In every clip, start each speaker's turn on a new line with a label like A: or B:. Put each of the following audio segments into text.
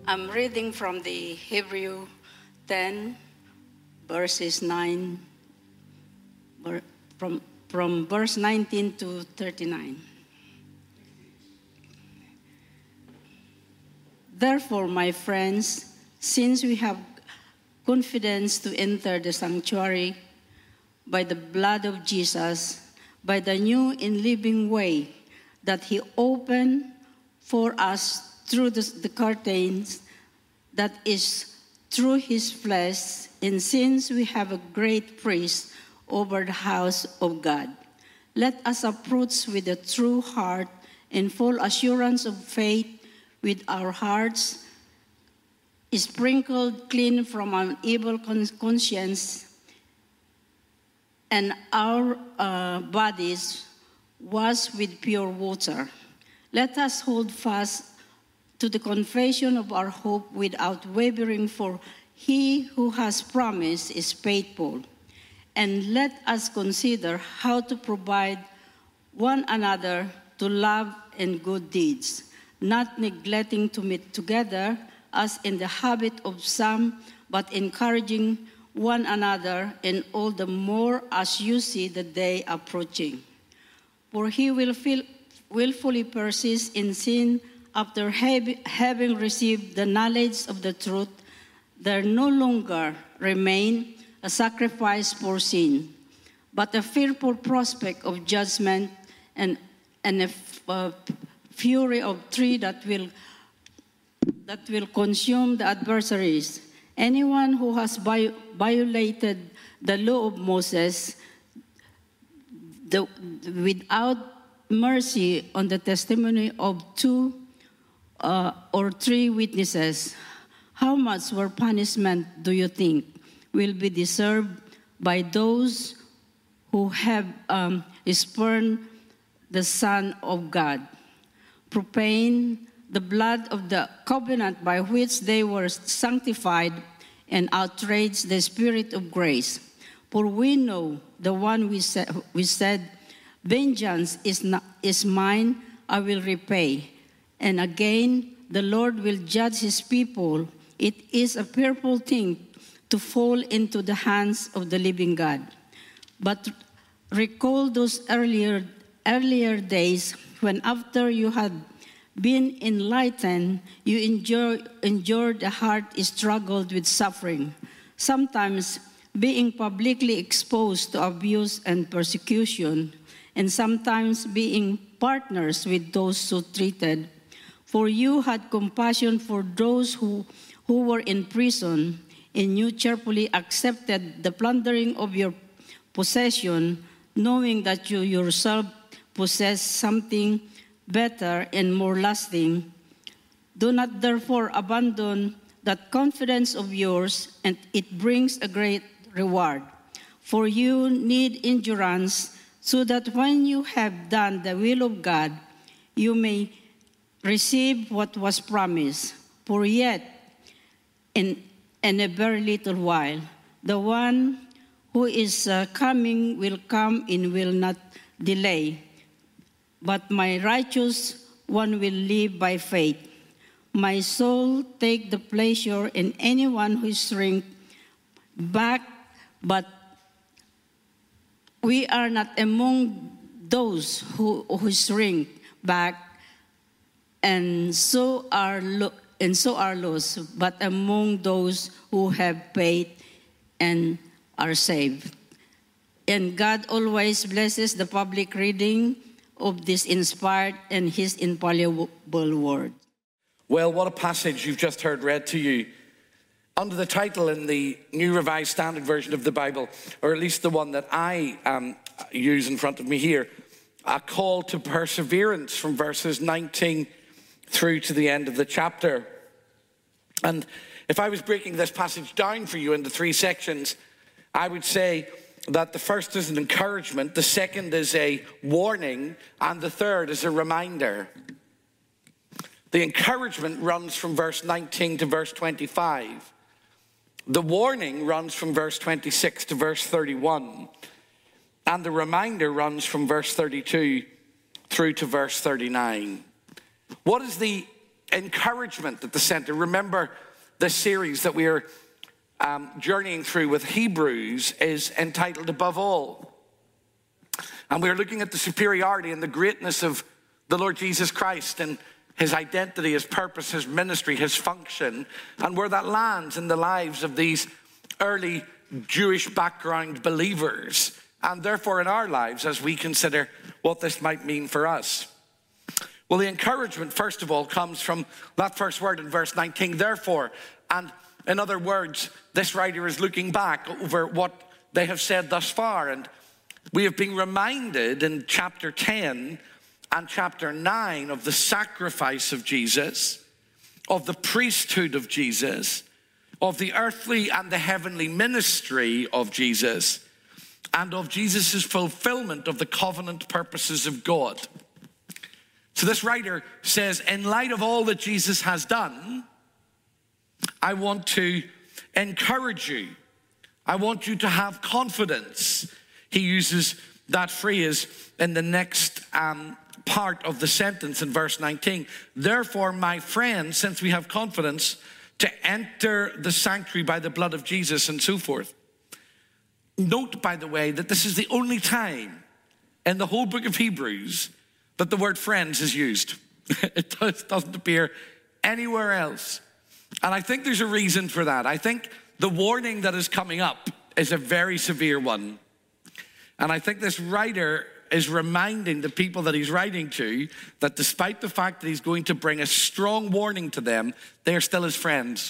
A: I'm reading from the Hebrew 10, verses 9, from verse 19 to 39. Therefore, my friends, since we have confidence to enter the sanctuary by the blood of Jesus, by the new and living way that he opened for us through the curtains, that is through his flesh, and since we have a great priest over the house of God, let us approach with a true heart and full assurance of faith, with our hearts sprinkled clean from an evil conscience and our bodies washed with pure water. Let us hold fast to the confession of our hope without wavering, for he who has promised is faithful. And let us consider how to provide one another to love and good deeds, not neglecting to meet together as in the habit of some, but encouraging one another, and all the more as you see the day approaching. For he will willfully persist in sin after having received the knowledge of the truth. There no longer remain a sacrifice for sin, but a fearful prospect of judgment and a fury of tree that will consume the adversaries. Anyone who has violated the law of Moses without mercy on the testimony of two or three witnesses, how much more punishment do you think will be deserved by those who have spurned the Son of God, profane the blood of the covenant by which they were sanctified, and outrage the Spirit of grace? For we know the one we said, vengeance is mine, I will repay. And again, the Lord will judge his people. It is a fearful thing to fall into the hands of the living God. But recall those earlier days when, after you had been enlightened, you endured a hard struggle with suffering, sometimes being publicly exposed to abuse and persecution, and sometimes being partners with those so treated. For you had compassion for those who were in prison, and you cheerfully accepted the plundering of your possession, knowing that you yourself possess something better and more lasting. Do not therefore abandon that confidence of yours, and it brings a great reward. For you need endurance, so that when you have done the will of God, you may receive what was promised. For yet, in a very little while, the one who is coming will come and will not delay. But my righteous one will live by faith. My soul take the pleasure in anyone who shrinks back, but we are not among those who shrink back and so are lost, but among those who have faith and are saved. And God always blesses the public reading of this inspired and his infallible word.
B: Well, what a passage you've just heard read to you. Under the title in the New Revised Standard Version of the Bible, or at least the one that I use in front of me here, a call to perseverance from verses 19 through to the end of the chapter. And if I was breaking this passage down for you into three sections, I would say that the first is an encouragement, the second is a warning, and the third is a reminder. The encouragement runs from verse 19 to verse 25. The warning runs from verse 26 to verse 31. And the reminder runs from verse 32 through to verse 39. What is the encouragement at the center. Remember, this series that we are journeying through with Hebrews is entitled Above All. And we're looking at the superiority and the greatness of the Lord Jesus Christ and his identity, his purpose, his ministry, his function, and where that lands in the lives of these early Jewish background believers, and therefore in our lives as we consider what this might mean for us. Well, the encouragement, first of all, comes from that first word in verse 19, therefore. And in other words, this writer is looking back over what they have said thus far. And we have been reminded in chapter 10 and chapter 9 of the sacrifice of Jesus, of the priesthood of Jesus, of the earthly and the heavenly ministry of Jesus, and of Jesus' fulfillment of the covenant purposes of God. So this writer says, in light of all that Jesus has done, I want to encourage you. I want you to have confidence. He uses that phrase in the next part of the sentence in verse 19. Therefore, my friends, since we have confidence to enter the sanctuary by the blood of Jesus and so forth. Note, by the way, that this is the only time in the whole book of Hebrews that the word friends is used. It doesn't appear anywhere else. And I think there's a reason for that. I think the warning that is coming up is a very severe one. And I think this writer is reminding the people that he's writing to that despite the fact that he's going to bring a strong warning to them, they are still his friends.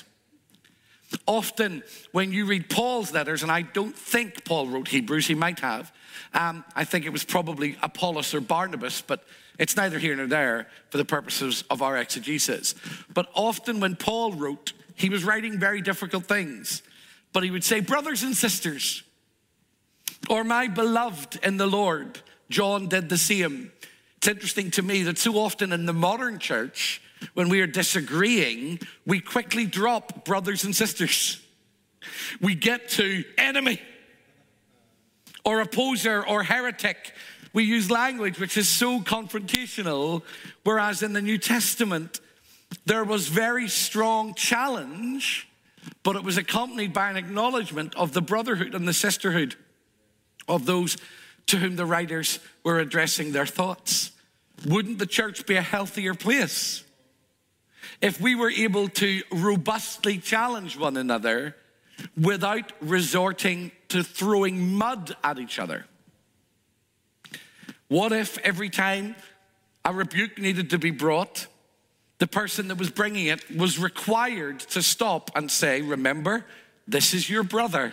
B: Often when you read Paul's letters, and I don't think Paul wrote Hebrews, he might have. I think it was probably Apollos or Barnabas, but it's neither here nor there for the purposes of our exegesis. But often when Paul wrote, he was writing very difficult things. But he would say, brothers and sisters, or my beloved in the Lord. John did the same. It's interesting to me that so often in the modern church, when we are disagreeing, we quickly drop brothers and sisters. We get to enemy or opposer or heretic. We use language which is so confrontational, whereas in the New Testament, there was very strong challenge, but it was accompanied by an acknowledgement of the brotherhood and the sisterhood of those to whom the writers were addressing their thoughts. Wouldn't the church be a healthier place if we were able to robustly challenge one another without resorting to throwing mud at each other? What if every time a rebuke needed to be brought, the person that was bringing it was required to stop and say, remember, this is your brother.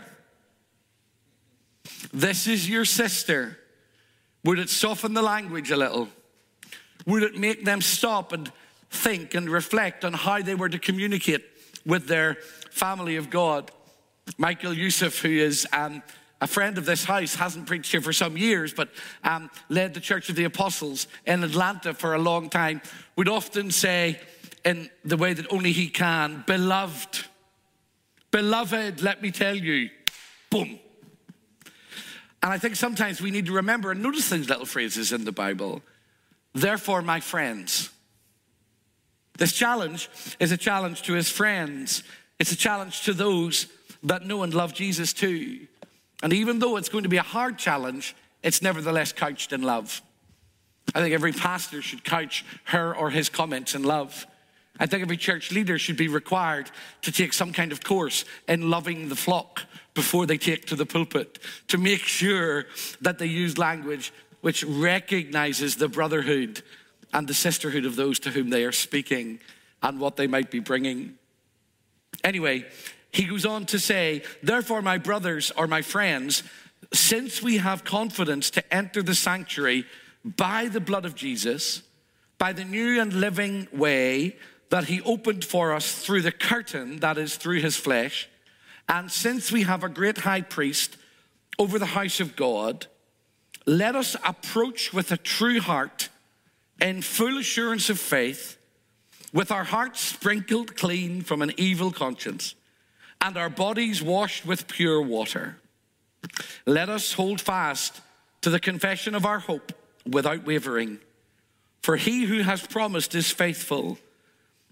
B: This is your sister. Would it soften the language a little? Would it make them stop and think and reflect on how they were to communicate with their family of God? Michael Youssef, who is a friend of this house, hasn't preached here for some years, but led the Church of the Apostles in Atlanta for a long time, would often say in the way that only he can, beloved, let me tell you, boom. And I think sometimes we need to remember and notice these little phrases in the Bible. Therefore, my friends. This challenge is a challenge to his friends. It's a challenge to those that know and love Jesus too. And even though it's going to be a hard challenge, it's nevertheless couched in love. I think every pastor should couch her or his comments in love. I think every church leader should be required to take some kind of course in loving the flock before they take to the pulpit, to make sure that they use language which recognizes the brotherhood and the sisterhood of those to whom they are speaking and what they might be bringing. Anyway, he goes on to say, therefore, my brothers or my friends, since we have confidence to enter the sanctuary by the blood of Jesus, by the new and living way that he opened for us through the curtain, that is through his flesh, and since we have a great high priest over the house of God, let us approach with a true heart in full assurance of faith, with our hearts sprinkled clean from an evil conscience and our bodies washed with pure water. Let us hold fast to the confession of our hope without wavering. For he who has promised is faithful.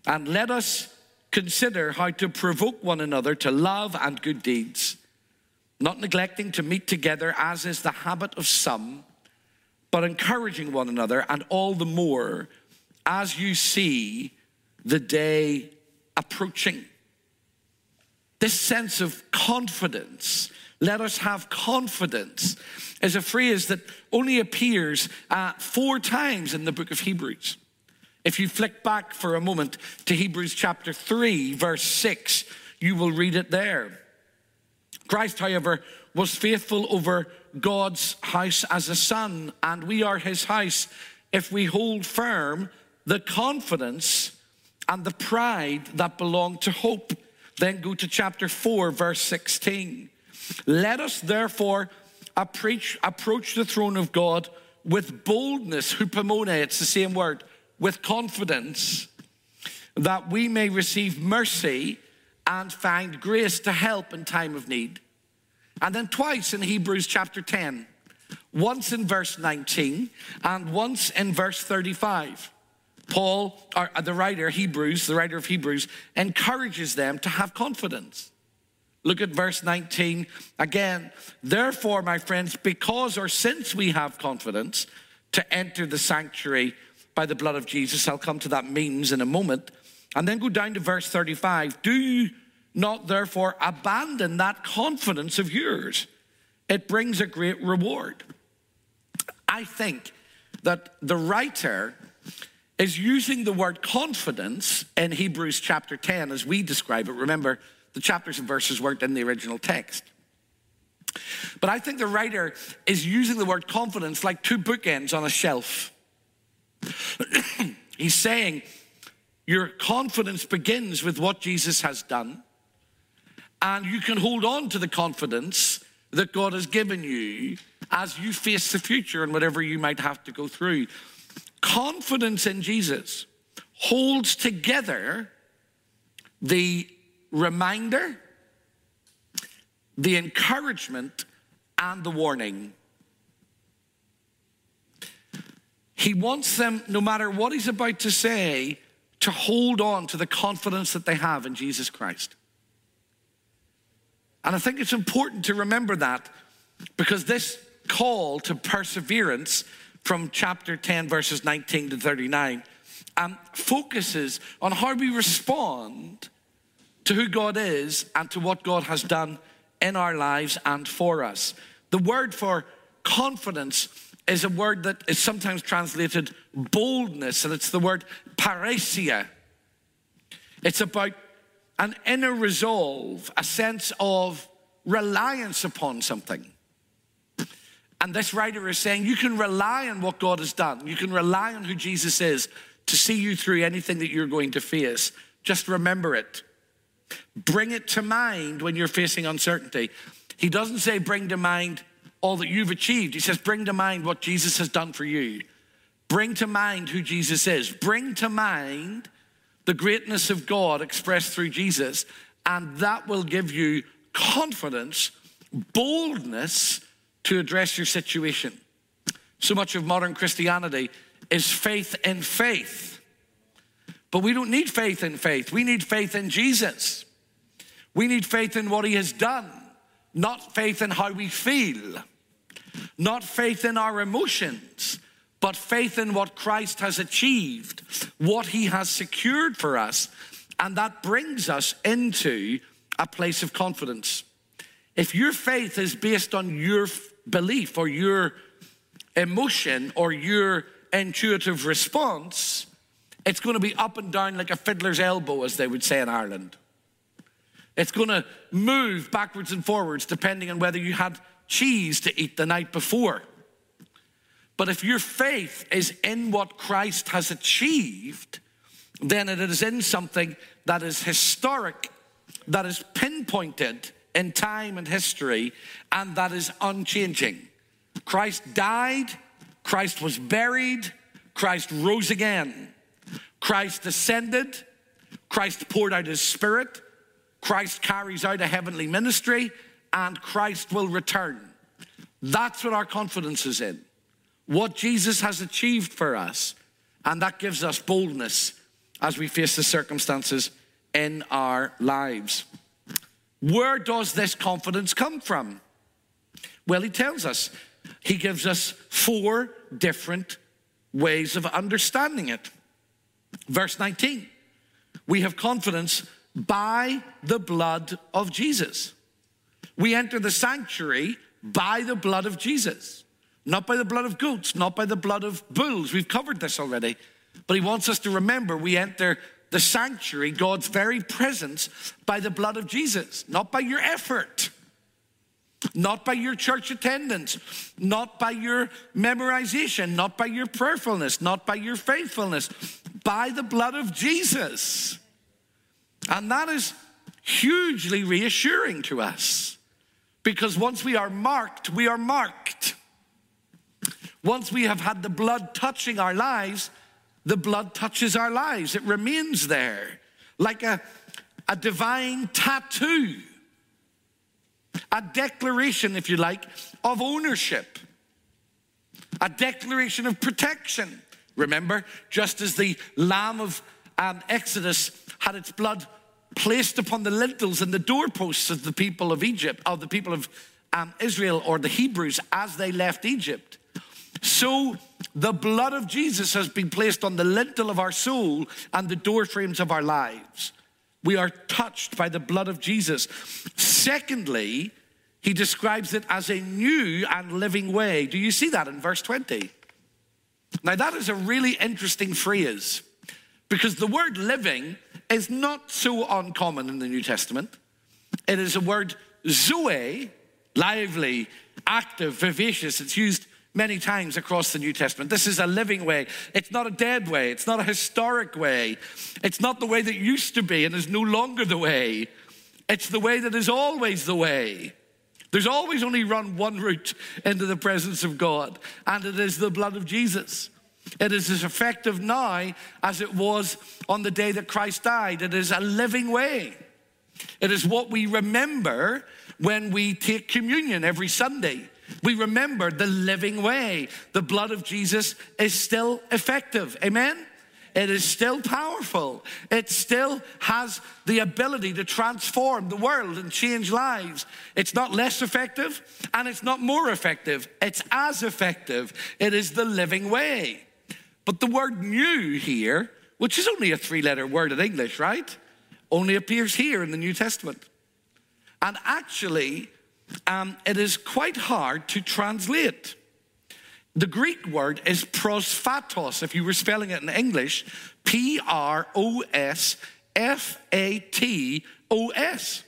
B: And let us consider how to provoke one another to love and good deeds, not neglecting to meet together as is the habit of some, but encouraging one another, and all the more as you see the day approaching. This sense of confidence, let us have confidence, is a phrase that only appears 4 times in the book of Hebrews. If you flick back for a moment to Hebrews chapter 3, verse 6, you will read it there. Christ, however, was faithful over God's house as a son, and we are his house if we hold firm the confidence and the pride that belong to hope. Then go to chapter 4, verse 16. Let us therefore approach the throne of God with boldness, hupomone, it's the same word, with confidence, that we may receive mercy and find grace to help in time of need. And then twice in Hebrews chapter 10, once in verse 19 and once in verse 35. Paul, or the writer of Hebrews, encourages them to have confidence. Look at verse 19 again. Therefore, my friends, because or since we have confidence to enter the sanctuary by the blood of Jesus, I'll come to that means in a moment, and then go down to verse 35. Do not therefore abandon that confidence of yours. It brings a great reward. I think that the writer is using the word confidence in Hebrews chapter 10 as we describe it. Remember, the chapters and verses weren't in the original text. But I think the writer is using the word confidence like 2 bookends on a shelf. He's saying your confidence begins with what Jesus has done, and you can hold on to the confidence that God has given you as you face the future and whatever you might have to go through. Confidence in Jesus holds together the reminder, the encouragement, and the warning. He wants them, no matter what he's about to say, to hold on to the confidence that they have in Jesus Christ. And I think it's important to remember that, because this call to perseverance from chapter 10, verses 19 to 39, focuses on how we respond to who God is and to what God has done in our lives and for us. The word for confidence is a word that is sometimes translated boldness, and it's the word parousia. It's about an inner resolve, a sense of reliance upon something. And this writer is saying you can rely on what God has done. You can rely on who Jesus is to see you through anything that you're going to face. Just remember it. Bring it to mind when you're facing uncertainty. He doesn't say bring to mind all that you've achieved. He says bring to mind what Jesus has done for you. Bring to mind who Jesus is. Bring to mind the greatness of God expressed through Jesus, and that will give you confidence, boldness to address your situation. So much of modern Christianity is faith in faith. But we don't need faith in faith. We need faith in Jesus. We need faith in what he has done, not faith in how we feel, not faith in our emotions, but faith in what Christ has achieved, what he has secured for us. And that brings us into a place of confidence. If your faith is based on your belief or your emotion or your intuitive response, it's going to be up and down like a fiddler's elbow, as they would say in Ireland. It's going to move backwards and forwards depending on whether you had cheese to eat the night before. But if your faith is in what Christ has achieved, then it is in something that is historic, that is pinpointed in time and history, and that is unchanging. Christ died, Christ was buried, Christ rose again. Christ ascended, Christ poured out his Spirit, Christ carries out a heavenly ministry, and Christ will return. That's what our confidence is in. What Jesus has achieved for us, and that gives us boldness as we face the circumstances in our lives. Where does this confidence come from? Well, he tells us. He gives us 4 different ways of understanding it. Verse 19, we have confidence by the blood of Jesus. We enter the sanctuary by the blood of Jesus, not by the blood of goats, not by the blood of bulls. We've covered this already, but he wants us to remember we enter the sanctuary, God's very presence, by the blood of Jesus, not by your effort, not by your church attendance, not by your memorization, not by your prayerfulness, not by your faithfulness, by the blood of Jesus. And that is hugely reassuring to us, because once we are marked, we are marked. Once we have had the blood touching our lives, the blood touches our lives. It remains there like a divine tattoo, a declaration, if you like, of ownership, a declaration of protection. Remember, just as the Lamb of Exodus had its blood placed upon the lintels and the doorposts of the people of Egypt, of the people of Israel, or the Hebrews, as they left Egypt, so the blood of Jesus has been placed on the lintel of our soul and the door frames of our lives. We are touched by the blood of Jesus. Secondly, he describes it as a new and living way. Do you see that in verse 20? Now that is a really interesting phrase, because the word living is not so uncommon in the New Testament. It is a word zoe, lively, active, vivacious. It's used many times across the New Testament. This is a living way. It's not a dead way. It's not a historic way. It's not the way that used to be and is no longer the way. It's the way that is always the way. There's always only run one route into the presence of God, and it is the blood of Jesus. It is as effective now as it was on the day that Christ died. It is a living way. It is what we remember when we take communion every Sunday. We remember the living way. The blood of Jesus is still effective. Amen? It is still powerful. It still has the ability to transform the world and change lives. It's not less effective and it's not more effective. It's as effective. It is the living way. But the word new here, which is only a 3-letter word in English, right? Only appears here in the New Testament. And actually, it is quite hard to translate. The Greek word is prosphatos. If you were spelling it in English, Prosfatos.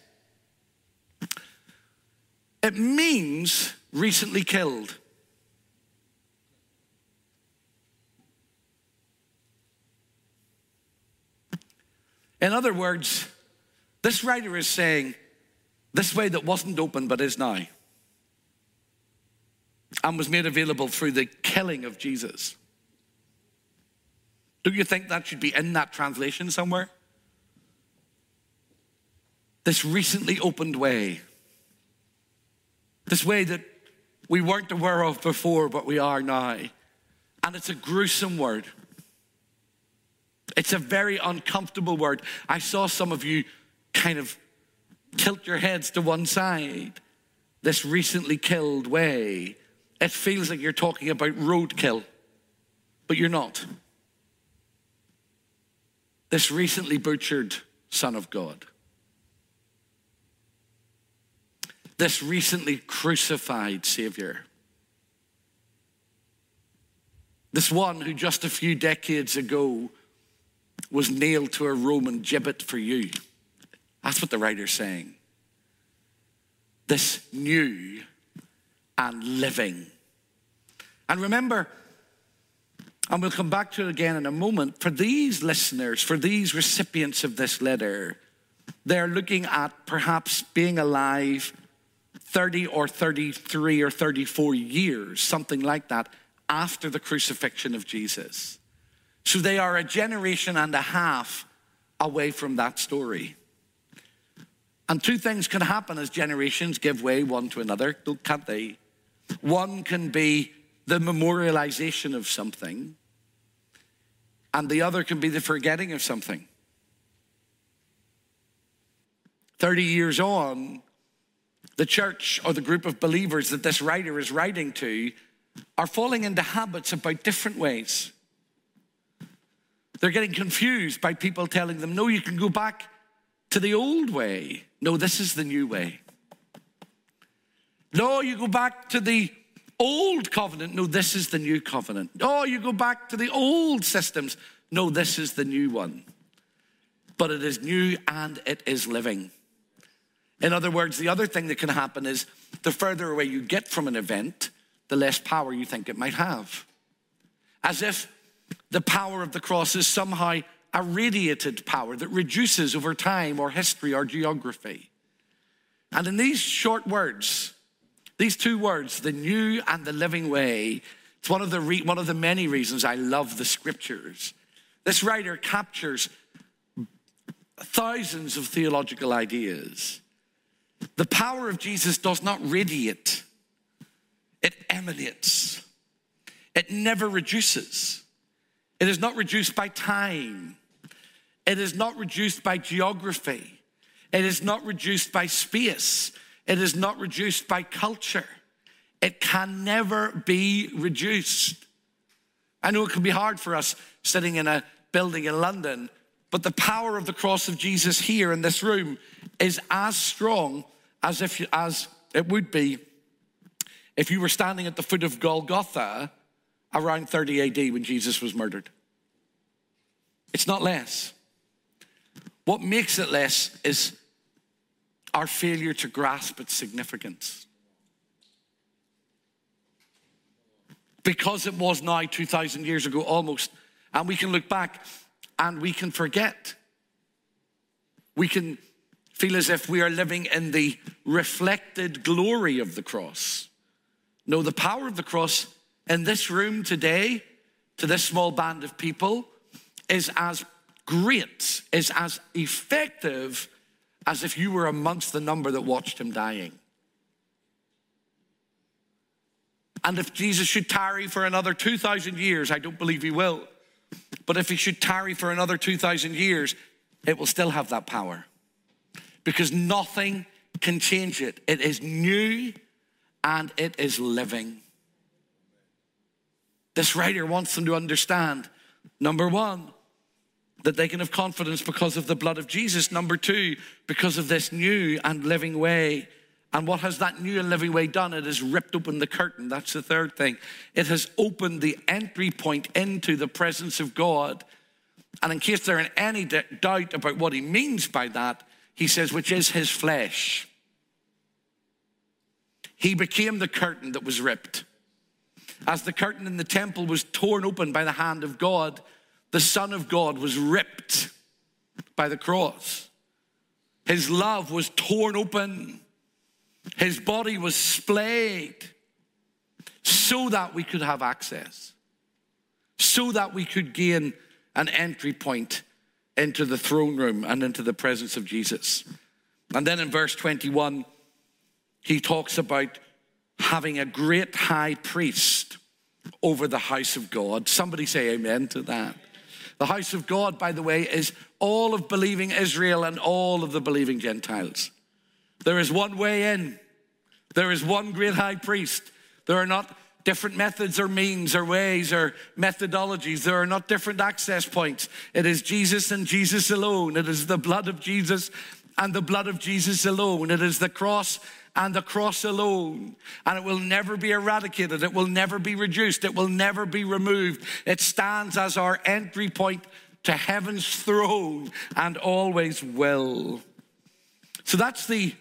B: It means recently killed. In other words, this writer is saying, this way that wasn't open but is now, and was made available through the killing of Jesus. Don't you think that should be in that translation somewhere? This recently opened way. This way that we weren't aware of before, but we are now. And it's a gruesome word. It's a very uncomfortable word. I saw some of you kind of tilt your heads to one side. This recently killed way. It feels like you're talking about roadkill, but you're not. This recently butchered Son of God. This recently crucified Savior. This one who just a few decades ago was nailed to a Roman gibbet for you. That's what the writer's saying. This new and living. And remember, and we'll come back to it again in a moment, for these listeners, for these recipients of this letter, they're looking at perhaps being alive 30 or 33 or 34 years, something like that, after the crucifixion of Jesus. So they are a generation and a half away from that story. And two things can happen as generations give way one to another, can't they? One can be the memorialization of something, and the other can be the forgetting of something. 30 years on, the church or the group of believers that this writer is writing to are falling into habits about different ways. They're getting confused by people telling them, no, you can go back to the old way. No, this is the new way. No, you go back to the old covenant. No, this is the new covenant. No, you go back to the old systems. No, this is the new one. But it is new and it is living. In other words, the other thing that can happen is the further away you get from an event, the less power you think it might have. As if the power of the cross is somehow a radiated power that reduces over time or history or geography. And in these short words, these two words, the new and the living way, it's one of the many reasons I love the scriptures. This writer captures thousands of theological ideas. The power of Jesus does not radiate. It emanates. It never reduces. It is not reduced by time. It is not reduced by geography. It is not reduced by space. It is not reduced by culture. It can never be reduced. I know it can be hard for us sitting in a building in London, but the power of the cross of Jesus here in this room is as strong as it would be if you were standing at the foot of Golgotha around 30 AD when Jesus was murdered. It's not less. What makes it less is our failure to grasp its significance. Because it was now 2,000 years ago almost, and we can look back and we can forget. We can feel as if we are living in the reflected glory of the cross. No, the power of the cross in this room today, to this small band of people, is as great, is as effective as if you were amongst the number that watched him dying. And if Jesus should tarry for another 2,000 years, I don't believe he will, but if he should tarry for another 2,000 years, it will still have that power. Because nothing can change it. It is new and it is living. This writer wants them to understand, number one, that they can have confidence because of the blood of Jesus. Number two, because of this new and living way. And what has that new and living way done? It has ripped open the curtain. That's the third thing. It has opened the entry point into the presence of God. And in case there is any doubt about what he means by that, he says, which is his flesh. He became the curtain that was ripped. As the curtain in the temple was torn open by the hand of God, the Son of God was ripped by the cross. His love was torn open. His body was splayed so that we could have access, so that we could gain an entry point into the throne room and into the presence of Jesus. And then in verse 21, he talks about having a great high priest over the house of God. Somebody say amen to that. The house of God, by the way, is all of believing Israel and all of the believing Gentiles. There is one way in. There is one great high priest. There are not different methods or means or ways or methodologies. There are not different access points. It is Jesus and Jesus alone. It is the blood of Jesus and the blood of Jesus alone. It is the cross and the cross alone. And it will never be eradicated. It will never be reduced. It will never be removed. It stands as our entry point to heaven's throne and always will. So that's the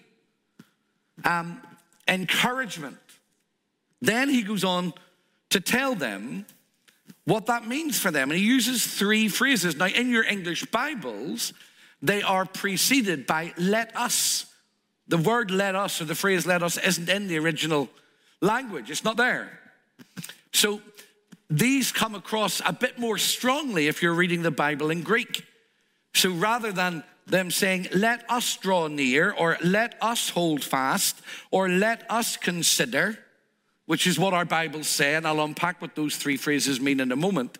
B: encouragement. Then he goes on to tell them what that means for them. And he uses three phrases. Now, in your English Bibles, they are preceded by let us. The word let us, or the phrase let us, isn't in the original language. It's not there. So these come across a bit more strongly if you're reading the Bible in Greek. So rather than them saying, let us draw near, or let us hold fast, or let us consider, which is what our Bibles say, and I'll unpack what those three phrases mean in a moment.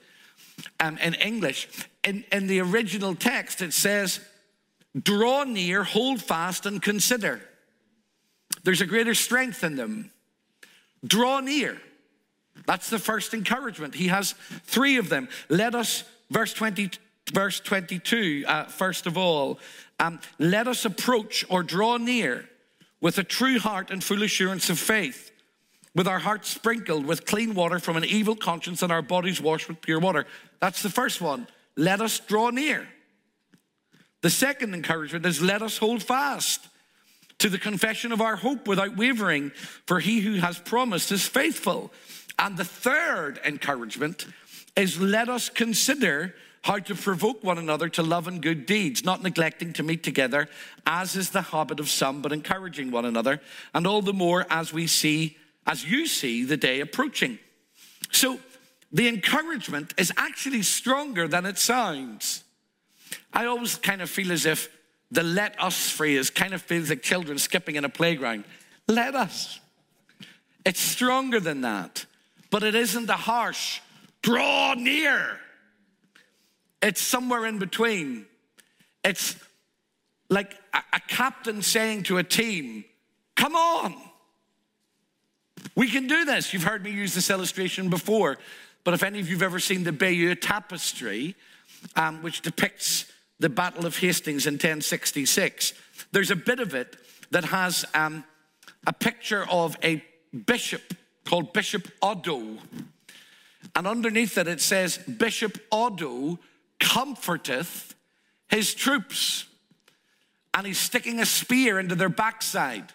B: in English. In the original text, it says, draw near, hold fast, and consider. There's a greater strength in them. Draw near. That's the first encouragement. He has three of them. Let us, verse 22, first of all, let us approach or draw near with a true heart and full assurance of faith, with our hearts sprinkled with clean water from an evil conscience and our bodies washed with pure water. That's the first one. Let us draw near. The second encouragement is let us hold fast to the confession of our hope without wavering, for he who has promised is faithful. And the third encouragement is let us consider how to provoke one another to love and good deeds, not neglecting to meet together, as is the habit of some, but encouraging one another, and all the more as you see the day approaching. So the encouragement is actually stronger than it sounds. I always kind of feel as if the let us phrase kind of feels like children skipping in a playground. Let us. It's stronger than that, but it isn't a harsh, draw near. It's somewhere in between. It's like a captain saying to a team, come on. We can do this. You've heard me use this illustration before, but if any of you have ever seen the Bayeux Tapestry, which depicts the Battle of Hastings in 1066, there's a bit of it that has a picture of a bishop called Bishop Odo. And underneath it says, Bishop Odo comforteth his troops. And he's sticking a spear into their backside.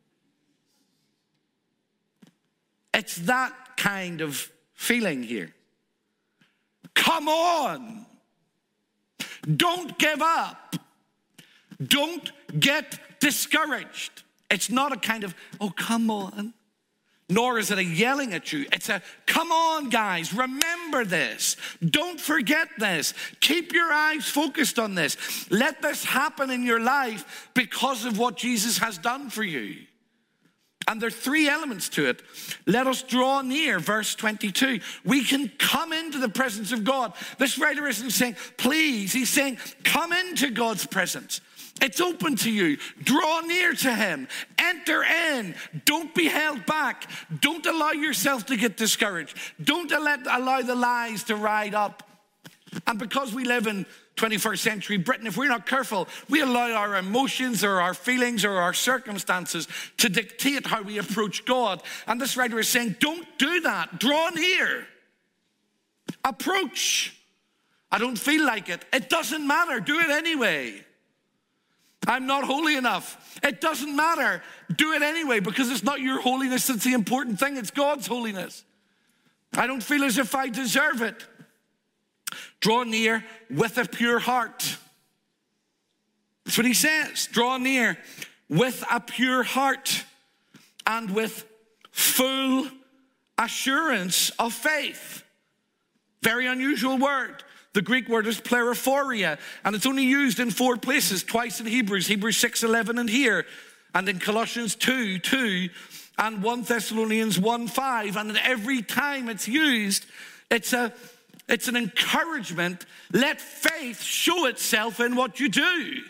B: It's that kind of feeling here. Come on. Don't give up. Don't get discouraged. It's not a kind of, oh, come on. Nor is it a yelling at you. It's a, come on, guys, remember this. Don't forget this. Keep your eyes focused on this. Let this happen in your life because of what Jesus has done for you. And there are three elements to it. Let us draw near, verse 22. We can come into the presence of God. This writer isn't saying, please. He's saying, come into God's presence. It's open to you. Draw near to him. Enter in. Don't be held back. Don't allow yourself to get discouraged. Don't allow the lies to ride up. And because we live in 21st century Britain, if we're not careful, we allow our emotions or our feelings or our circumstances to dictate how we approach God. And this writer is saying, don't do that. Draw near. Approach. I don't feel like it. It doesn't matter. Do it anyway. I'm not holy enough. It doesn't matter. Do it anyway, because it's not your holiness that's the important thing. It's God's holiness. I don't feel as if I deserve it. Draw near with a pure heart. That's what he says. Draw near with a pure heart and with full assurance of faith. Very unusual word. The Greek word is pleriphoria, and it's only used in 4 places, twice in Hebrews 6:11 and here, and in Colossians 2:2, and 1 Thessalonians 1:5, and every time it's used, it's an encouragement. Let faith show itself in what you do.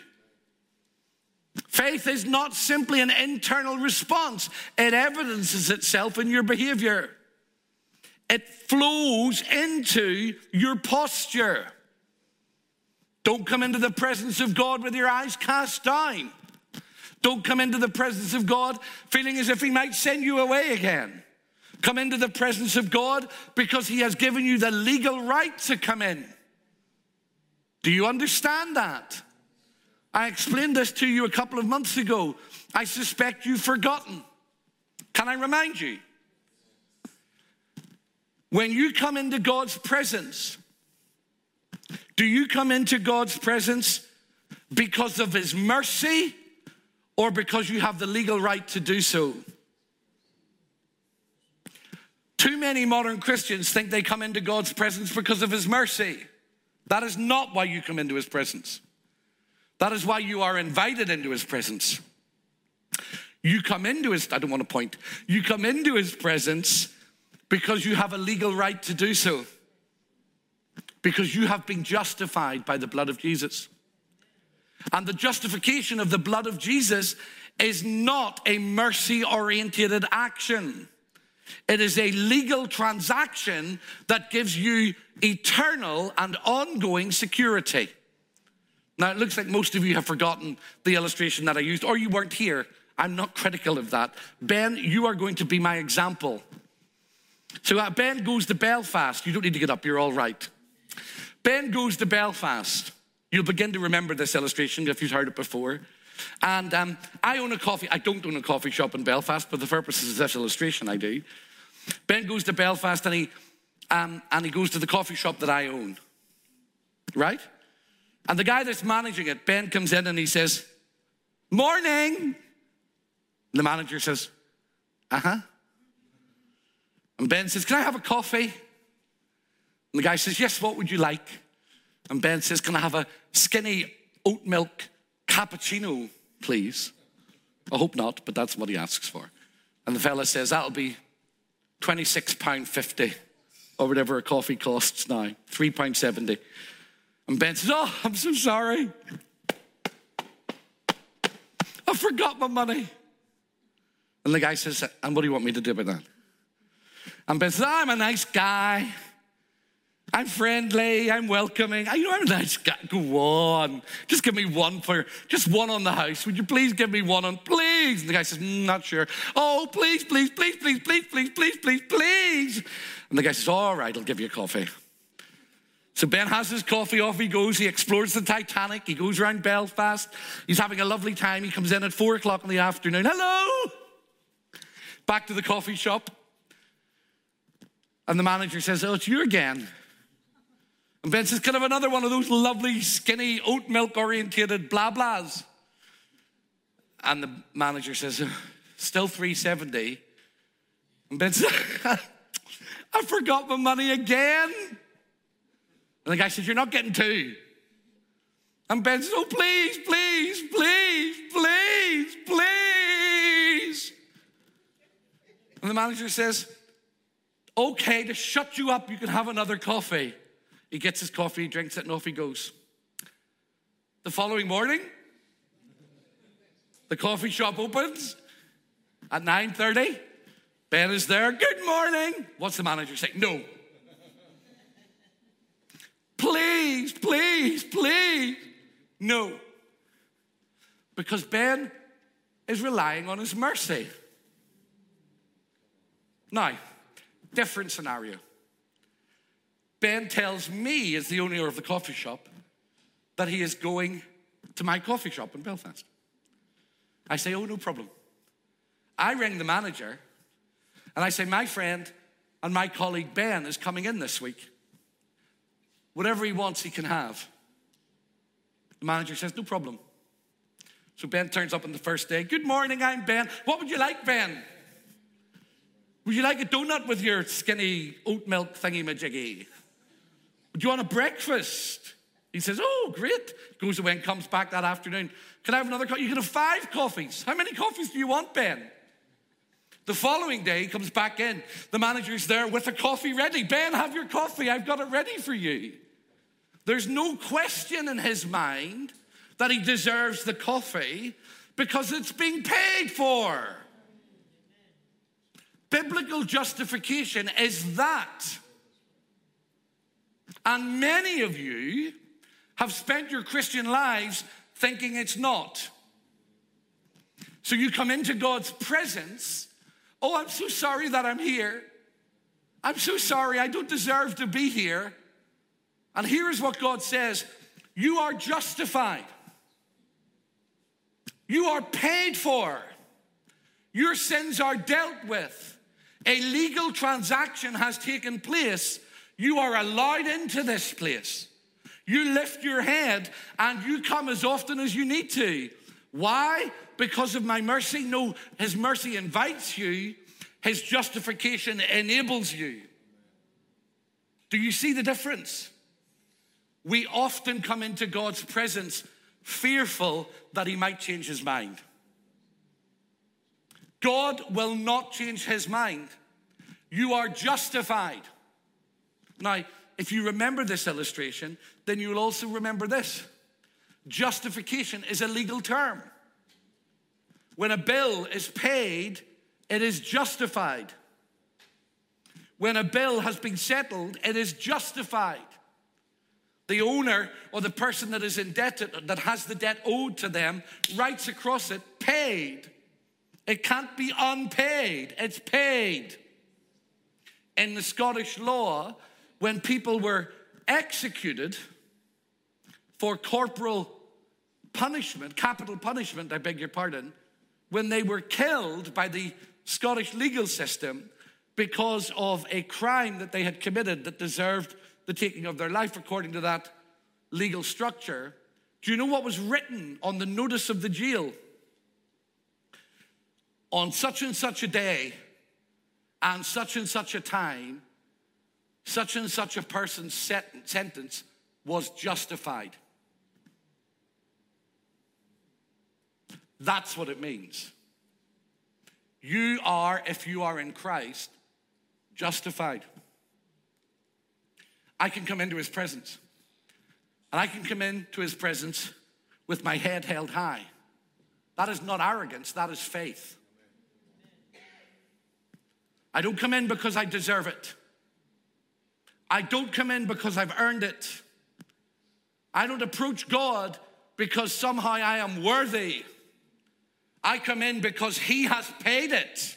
B: Faith is not simply an internal response. It evidences itself in your behavior. It flows into your posture. Don't come into the presence of God with your eyes cast down. Don't come into the presence of God feeling as if he might send you away again. Come into the presence of God because he has given you the legal right to come in. Do you understand that? I explained this to you a couple of months ago. I suspect you've forgotten. Can I remind you? When you come into God's presence, do you come into God's presence because of his mercy or because you have the legal right to do so? Too many modern Christians think they come into God's presence because of his mercy. That is not why you come into his presence. That is why you are invited into his presence. You come into his, you come into his presence because you have a legal right to do so. because you have been justified by the blood of Jesus. And the justification of the blood of Jesus is not a mercy-oriented action. It is a legal transaction that gives you eternal and ongoing security. Now, it looks like most of you have forgotten the illustration that I used, or you weren't here. I'm not critical of that. Ben, you are going to be my example. So Ben goes to Belfast. You don't need to get up, you're all right. Ben goes to Belfast. You'll begin to remember this illustration if you've heard it before. And I don't own a coffee shop in Belfast, but for the purposes of this illustration, I do. Ben goes to Belfast and he goes to the coffee shop that I own, right? And the guy that's managing it, Ben comes in and he says, "Morning." And the manager says, "Uh-huh." And Ben says, "Can I have a coffee?" And the guy says, "Yes, what would you like?" And Ben says, "Can I have a skinny oat milk cappuccino, please?" I hope not, but that's what he asks for. And the fella says, "That'll be £26.50 or whatever a coffee costs now, £3.70. And Ben says, "Oh, I'm so sorry. I forgot my money." And the guy says, "And what do you want me to do about that?" And Ben says, "I'm a nice guy. I'm friendly, I'm welcoming. I'm a nice guy." "Go on, just give me one just one on the house. Would you please give me one on, please?" And the guy says, "Not sure." "Oh, please, please, please, please, please, please, please, please, please." And the guy says, "All right, I'll give you a coffee." So Ben has his coffee, off he goes. He explores the Titanic. He goes around Belfast. He's having a lovely time. He comes in at 4 o'clock in the afternoon. "Hello." Back to the coffee shop. And the manager says, "Oh, it's you again." And Ben says, "Can I have another one of those lovely, skinny, oat milk-orientated blah-blahs?" And the manager says, "Still $3.70. And Ben says, "I forgot my money again." And the guy says, "You're not getting two." And Ben says, "Oh, please, please, please, please, please." And the manager says, "Okay, to shut you up, you can have another coffee." He gets his coffee, drinks it, and off he goes. The following morning, the coffee shop opens at 9:30. Ben is there. "Good morning." What's the manager say? "No." "Please, please, please." No. Because Ben is relying on his mercy. Now, different scenario. Ben tells me, as the owner of the coffee shop, that he is going to my coffee shop in Belfast. I say, "Oh, no problem." I ring the manager and I say, "My friend and my colleague Ben is coming in this week. Whatever he wants, he can have." The manager says, "No problem." So Ben turns up on the first day. "Good morning, I'm Ben. What would you like, Ben? Would you like a donut with your skinny oat milk thingy-majiggy? Would you want a breakfast?" He says, "Oh, great." Goes away and comes back that afternoon. "Can I have another coffee?" "You can have 5 coffees. How many coffees do you want, Ben?" The following day, he comes back in. The manager's there with a coffee ready. "Ben, have your coffee. I've got it ready for you." There's no question in his mind that he deserves the coffee because it's being paid for. Biblical justification is that. And many of you have spent your Christian lives thinking it's not. So you come into God's presence. "Oh, I'm so sorry that I'm here. I'm so sorry, I don't deserve to be here." And here's what God says: you are justified. You are paid for. Your sins are dealt with. A legal transaction has taken place. You are allowed into this place. You lift your head and you come as often as you need to. Why? Because of my mercy? No, his mercy invites you. His justification enables you. Do you see the difference? We often come into God's presence fearful that he might change his mind. God will not change his mind. You are justified. Now, if you remember this illustration, then you'll also remember this. Justification is a legal term. When a bill is paid, it is justified. When a bill has been settled, it is justified. The owner or the person that is indebted, that has the debt owed to them, writes across it, paid. It can't be unpaid. It's paid. In the Scottish law, when people were executed for corporal punishment, capital punishment, I beg your pardon, when they were killed by the Scottish legal system because of a crime that they had committed that deserved the taking of their life according to that legal structure, do you know what was written on the notice of the jail? On such and such a day and such a time, such and such a person's sentence was justified. That's what it means. You are, if you are in Christ, justified. I can come into his presence. And I can come into his presence with my head held high. That is not arrogance, that is faith. I don't come in because I deserve it. I don't come in because I've earned it. I don't approach God because somehow I am worthy. I come in because he has paid it.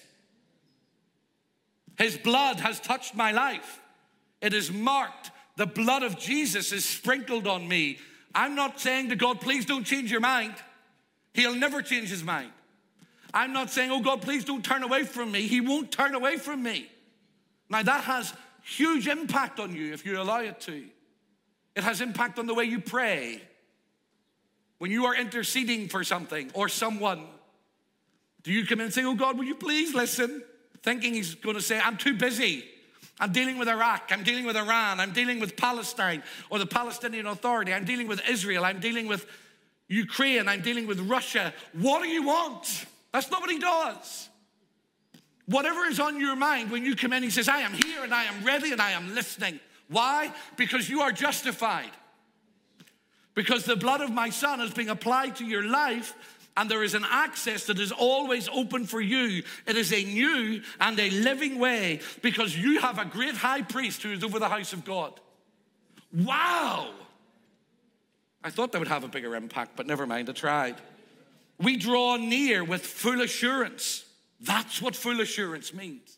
B: His blood has touched my life. It is marked. The blood of Jesus is sprinkled on me. I'm not saying to God, please don't change your mind. He'll never change his mind. I'm not saying, oh God, please don't turn away from me. He won't turn away from me. Now that has huge impact on you if you allow it to. It has impact on the way you pray. When you are interceding for something or someone, do you come in and say, oh God, will you please listen? Thinking he's going to say, I'm too busy. I'm dealing with Iraq. I'm dealing with Iran. I'm dealing with Palestine or the Palestinian Authority. I'm dealing with Israel. I'm dealing with Ukraine. I'm dealing with Russia. What do you want? That's not what he does. Whatever is on your mind when you come in, he says, I am here and I am ready and I am listening. Why? Because you are justified. Because the blood of my son is being applied to your life, and there is an access that is always open for you. It is a new and a living way because you have a great high priest who is over the house of God. Wow! I thought that would have a bigger impact, but never mind, I tried. We draw near with full assurance. That's what full assurance means.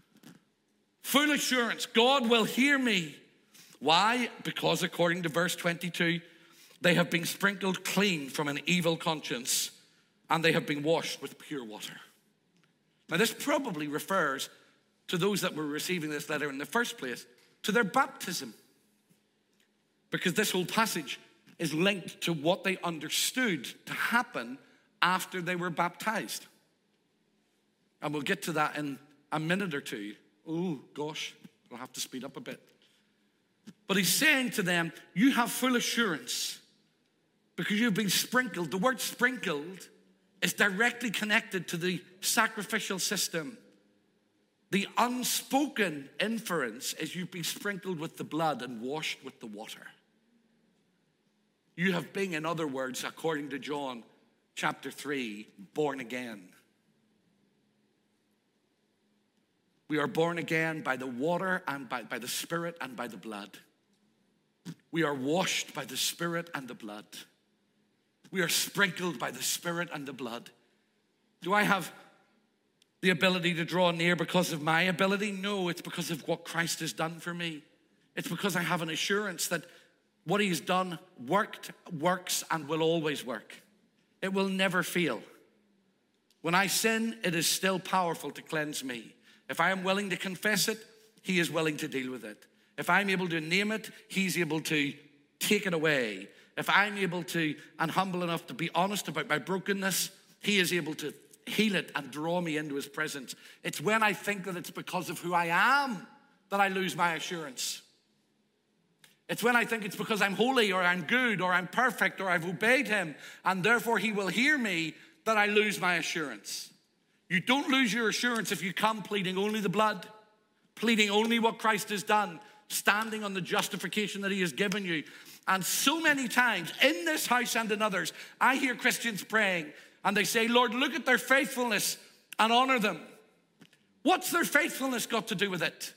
B: Full assurance. God will hear me. Why? Because according to verse 22, they have been sprinkled clean from an evil conscience, and they have been washed with pure water. Now, this probably refers to those that were receiving this letter in the first place, to their baptism. Because this whole passage is linked to what they understood to happen after they were baptized. And we'll get to that in a minute or two. Oh, gosh, I'll have to speed up a bit. But he's saying to them, you have full assurance because you've been sprinkled. The word sprinkled is directly connected to the sacrificial system. The unspoken inference is you've been sprinkled with the blood and washed with the water. You have been, in other words, according to John chapter 3, born again. We are born again by the water and by the Spirit and by the blood. We are washed by the Spirit and the blood. We are sprinkled by the Spirit and the blood. Do I have the ability to draw near because of my ability? No, it's because of what Christ has done for me. It's because I have an assurance that what he's done worked, works, and will always work. It will never fail. When I sin, it is still powerful to cleanse me. If I am willing to confess it, he is willing to deal with it. If I'm able to name it, he's able to take it away. If I'm able to and humble enough to be honest about my brokenness, he is able to heal it and draw me into his presence. It's when I think that it's because of who I am that I lose my assurance. It's when I think it's because I'm holy or I'm good or I'm perfect or I've obeyed him and therefore he will hear me that I lose my assurance. You don't lose your assurance if you come pleading only the blood, pleading only what Christ has done. standing on the justification that he has given you. And so many times in this house and in others, I hear Christians praying and they say, Lord, look at their faithfulness and honor them. What's their faithfulness got to do with it?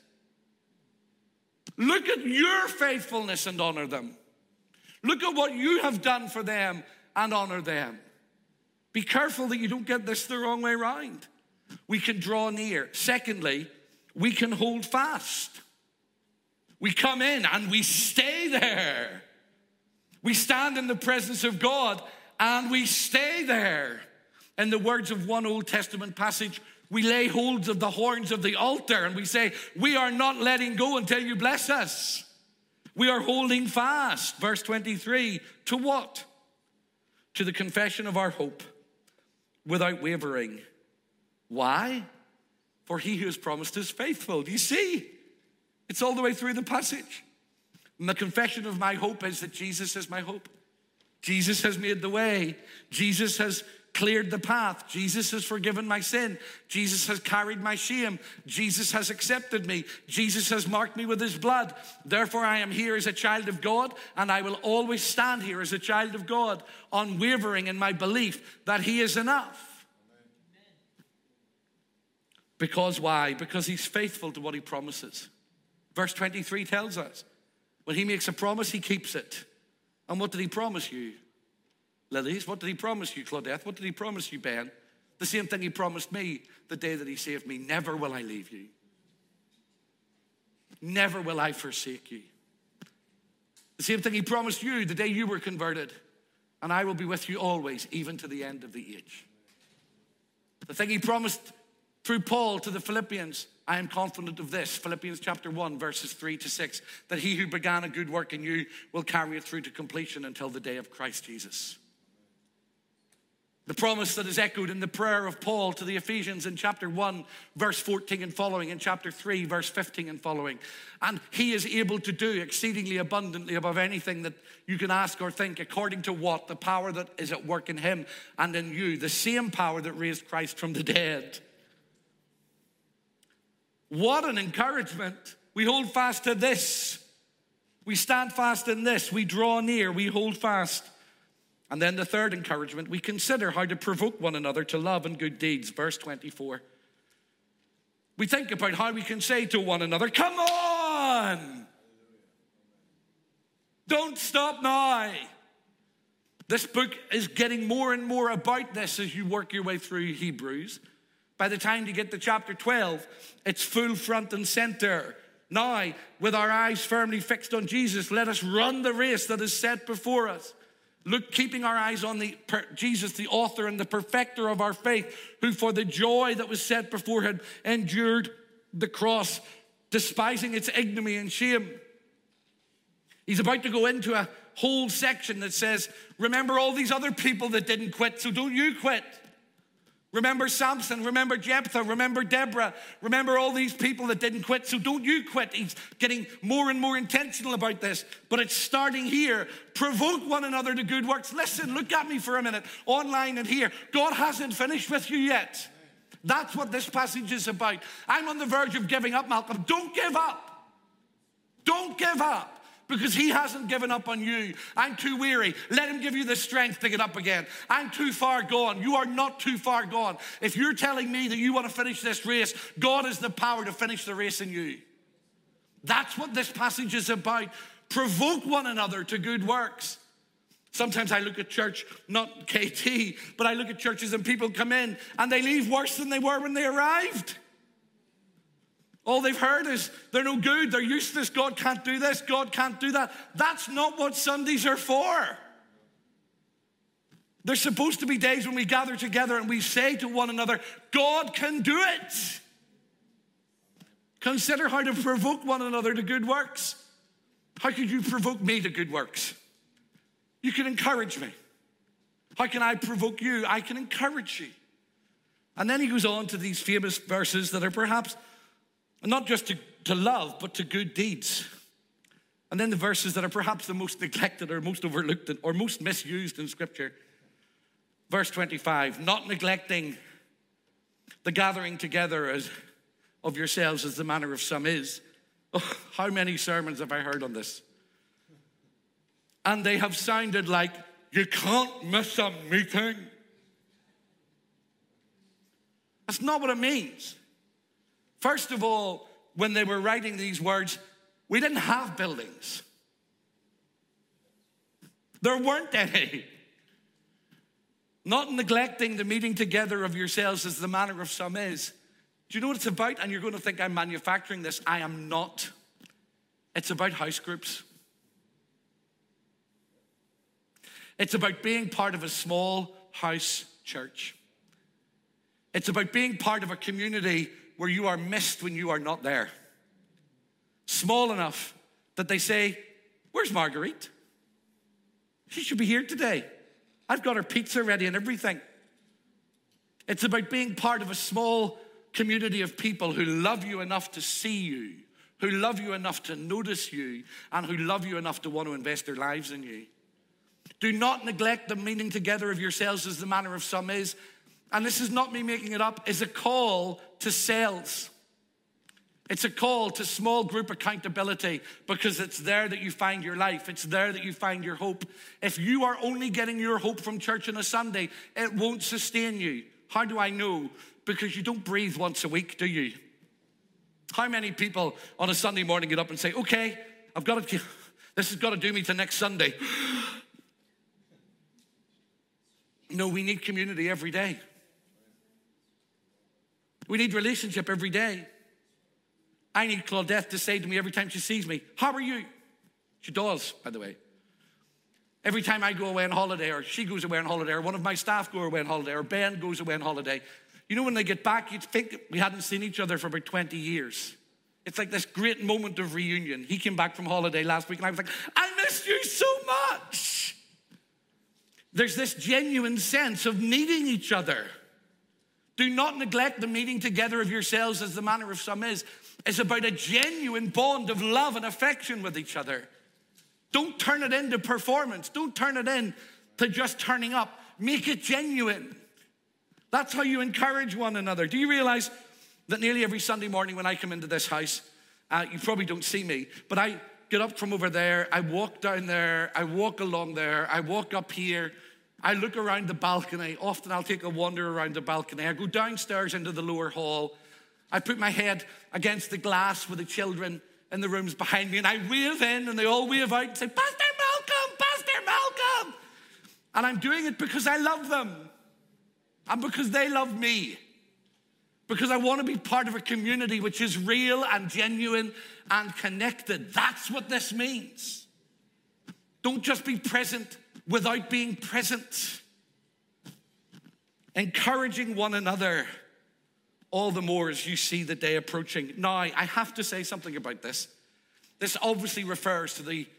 B: Look at your faithfulness and honor them. Look at what you have done for them and honor them. Be careful that you don't get this the wrong way around. We can draw near. Secondly, we can hold fast. We come in and we stay there. We stand in the presence of God and we stay there. In the words of one Old Testament passage, we lay hold of the horns of the altar and we say, we are not letting go until you bless us. We are holding fast. Verse 23, to what? To the confession of our hope without wavering. Why? For he who has promised is faithful. Do you see? It's all the way through the passage. And the confession of my hope is that Jesus is my hope. Jesus has made the way. Jesus has cleared the path. Jesus has forgiven my sin. Jesus has carried my shame. Jesus has accepted me. Jesus has marked me with his blood. Therefore, I am here as a child of God, and I will always stand here as a child of God, unwavering in my belief that he is enough. Because why? Because he's faithful to what he promises. Verse 23 tells us, when he makes a promise, he keeps it. And what did he promise you, Lilies? What did he promise you, Claudette? What did he promise you, Ben? The same thing he promised me the day that he saved me. Never will I leave you. Never will I forsake you. The same thing he promised you the day you were converted. And I will be with you always, even to the end of the age. The thing he promised through Paul to the Philippians, I am confident of this, Philippians chapter 1, verses 3-6, that he who began a good work in you will carry it through to completion until the day of Christ Jesus. The promise that is echoed in the prayer of Paul to the Ephesians in chapter 1, verse 14 and following, in chapter 3, verse 15 and following. And he is able to do exceedingly abundantly above anything that you can ask or think, according to what? The power that is at work in him and in you. The same power that raised Christ from the dead. What an encouragement. We hold fast to this. We stand fast in this. We draw near. We hold fast. And then the third encouragement, we consider how to provoke one another to love and good deeds. Verse 24. We think about how we can say to one another, come on! Don't stop now. This book is getting more and more about this as you work your way through Hebrews. By the time you get to chapter 12, it's full front and center. Now, with our eyes firmly fixed on Jesus, let us run the race that is set before us. Look, keeping our eyes on Jesus, the author and the perfecter of our faith, who for the joy that was set before him endured the cross, despising its ignominy and shame. He's about to go into a whole section that says, remember all these other people that didn't quit, so don't you quit. Remember Samson, remember Jephthah, remember Deborah, remember all these people that didn't quit, so don't you quit. He's getting more and more intentional about this, but it's starting here. Provoke one another to good works. Listen, look at me for a minute, online and here. God hasn't finished with you yet. That's what this passage is about. I'm on the verge of giving up, Malcolm. Don't give up. Don't give up. Because he hasn't given up on you. I'm too weary. Let him give you the strength to get up again. I'm too far gone. You are not too far gone. If you're telling me that you want to finish this race, God has the power to finish the race in you. That's what this passage is about. Provoke one another to good works. Sometimes I look at church, not KT, but I look at churches and people come in and they leave worse than they were when they arrived. All they've heard is they're no good, they're useless, God can't do this, God can't do that. That's not what Sundays are for. There's supposed to be days when we gather together and we say to one another, God can do it. Consider how to provoke one another to good works. How could you provoke me to good works? You can encourage me. How can I provoke you? I can encourage you. And then he goes on to these famous verses that are perhaps not just to love, but to good deeds. And then the verses that are perhaps the most neglected or most overlooked or most misused in Scripture. Verse 25, not neglecting the gathering together of yourselves as the manner of some is, Oh, how many sermons have I heard on this? And they have sounded like, you can't miss a meeting. That's not what it means. First of all, when they were writing these words, we didn't have buildings. There weren't any. Not neglecting the meeting together of yourselves as the manner of some is. Do you know what it's about? And you're going to think I'm manufacturing this. I am not. It's about house groups. It's about being part of a small house church. It's about being part of a community where you are missed when you are not there. Small enough that they say, where's Marguerite? She should be here today. I've got her pizza ready and everything. It's about being part of a small community of people who love you enough to see you, who love you enough to notice you, and who love you enough to want to invest their lives in you. Do not neglect the meeting together of yourselves as the manner of some is. And this is not me making it up, it's a call to cells. It's a call to small group accountability because it's there that you find your life. It's there that you find your hope. If you are only getting your hope from church on a Sunday, it won't sustain you. How do I know? Because you don't breathe once a week, do you? How many people on a Sunday morning get up and say, okay, this has got to do me to next Sunday. No, we need community every day. We need relationship every day. I need Claudette to say to me every time she sees me, how are you? She does, by the way. Every time I go away on holiday, or she goes away on holiday, or one of my staff go away on holiday, or Ben goes away on holiday, you know, when they get back, you'd think we hadn't seen each other for about 20 years. It's like this great moment of reunion. He came back from holiday last week, and I was like, I missed you so much. There's this genuine sense of needing each other. Do not neglect the meeting together of yourselves as the manner of some is. It's about a genuine bond of love and affection with each other. Don't turn it into performance. Don't turn it into just turning up. Make it genuine. That's how you encourage one another. Do you realize that nearly every Sunday morning when I come into this house, you probably don't see me, but I get up from over there, I walk down there, I walk along there, I walk up here, I look around the balcony. Often I'll take a wander around the balcony. I go downstairs into the lower hall. I put my head against the glass with the children in the rooms behind me, and I wave in, and they all wave out and say, Pastor Malcolm, Pastor Malcolm. And I'm doing it because I love them, and because they love me, because I want to be part of a community which is real and genuine and connected. That's what this means. Don't just be present without being present. Encouraging one another all the more as you see the day approaching. Now, I have to say something about this. This obviously refers to the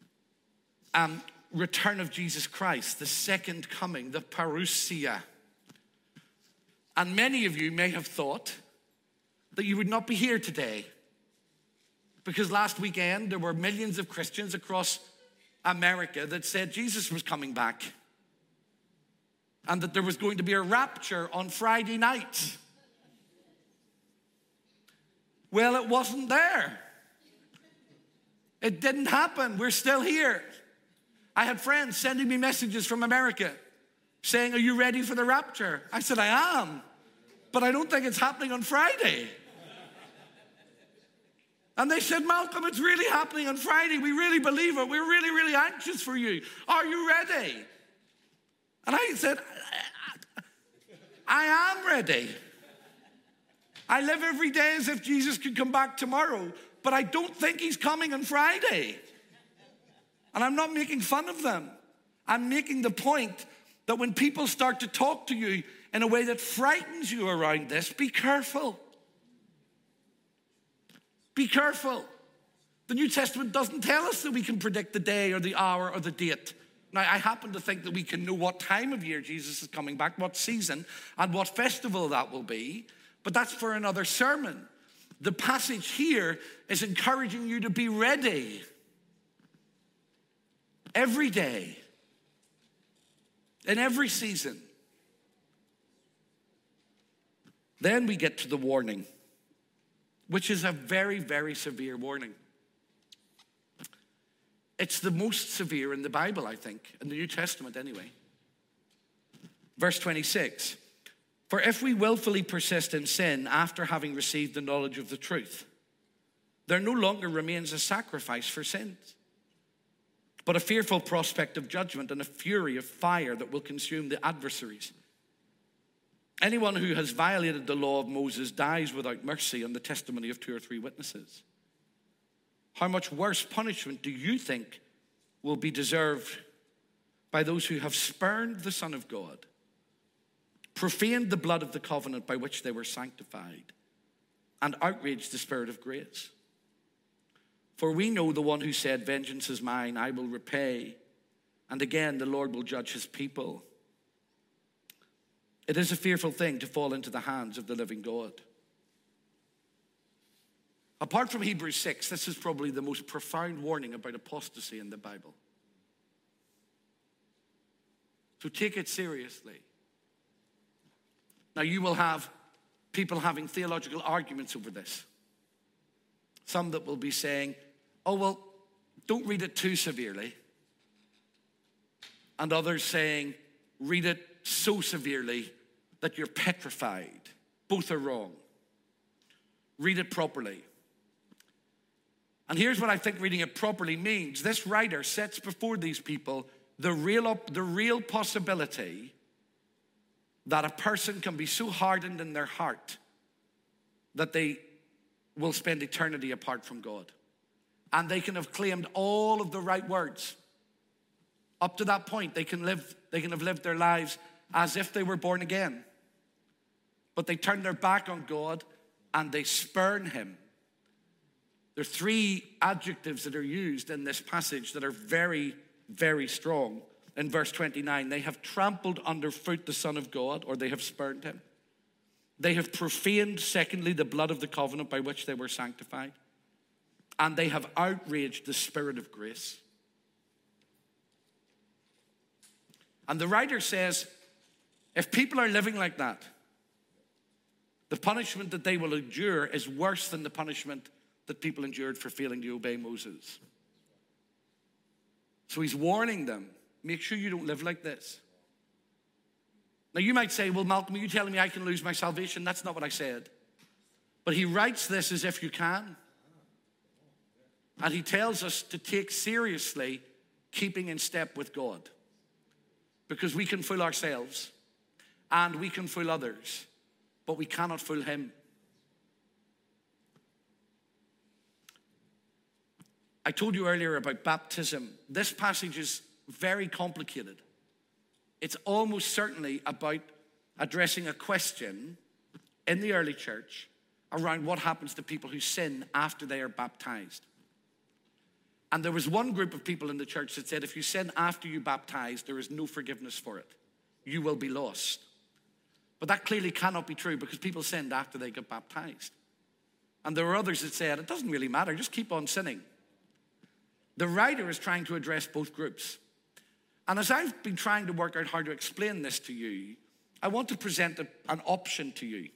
B: return of Jesus Christ, the second coming, the parousia. And many of you may have thought that you would not be here today because last weekend there were millions of Christians across America that said Jesus was coming back and that there was going to be a rapture on Friday night. Well, it wasn't there. It didn't happen. We're still here. I had friends sending me messages from America saying, are you ready for the rapture? I said, I am, but I don't think it's happening on Friday. And they said, Malcolm, it's really happening on Friday. We really believe it. We're really, really anxious for you. Are you ready? And I said, I am ready. I live every day as if Jesus could come back tomorrow, but I don't think he's coming on Friday. And I'm not making fun of them. I'm making the point that when people start to talk to you in a way that frightens you around this, be careful. Be careful. The New Testament doesn't tell us that we can predict the day or the hour or the date. Now, I happen to think that we can know what time of year Jesus is coming back, what season, and what festival that will be, but that's for another sermon. The passage here is encouraging you to be ready every day, in every season. Then we get to the warning. which is a very, very severe warning. It's the most severe in the Bible, I think, in the New Testament anyway. Verse 26, for if we willfully persist in sin after having received the knowledge of the truth, there no longer remains a sacrifice for sins, but a fearful prospect of judgment and a fury of fire that will consume the adversaries. Anyone who has violated the law of Moses dies without mercy on the testimony of 2 or 3 witnesses. How much worse punishment do you think will be deserved by those who have spurned the Son of God, profaned the blood of the covenant by which they were sanctified, and outraged the Spirit of grace? For we know the one who said, vengeance is mine, I will repay. And again, the Lord will judge his people. It is a fearful thing to fall into the hands of the living God. Apart from Hebrews 6, this is probably the most profound warning about apostasy in the Bible. So take it seriously. Now you will have people having theological arguments over this. Some that will be saying, oh, well, don't read it too severely. And others saying, read it so severely that you're petrified. Both are wrong. Read it properly. And here's what I think reading it properly means. This writer sets before these people the real possibility that a person can be so hardened in their heart that they will spend eternity apart from God. And they can have claimed all of the right words. Up to that point, they can have lived their lives as if they were born again. But they turn their back on God and they spurn him. There are 3 adjectives that are used in this passage that are very, very strong. In verse 29, they have trampled underfoot the Son of God, or they have spurned him. They have profaned, secondly, the blood of the covenant by which they were sanctified. And they have outraged the Spirit of grace. And the writer says, if people are living like that, the punishment that they will endure is worse than the punishment that people endured for failing to obey Moses. So he's warning them, make sure you don't live like this. Now you might say, well, Malcolm, are you telling me I can lose my salvation? That's not what I said. But he writes this as if you can. And he tells us to take seriously keeping in step with God. Because we can fool ourselves and we can fool others, but we cannot fool him. I told you earlier about baptism. This passage is very complicated. It's almost certainly about addressing a question in the early church around what happens to people who sin after they are baptized. And there was one group of people in the church that said, if you sin after you baptize, there is no forgiveness for it. You will be lost. But that clearly cannot be true because people sinned after they got baptized. And there were others that said, it doesn't really matter, just keep on sinning. The writer is trying to address both groups. And as I've been trying to work out how to explain this to you, I want to present an option to you.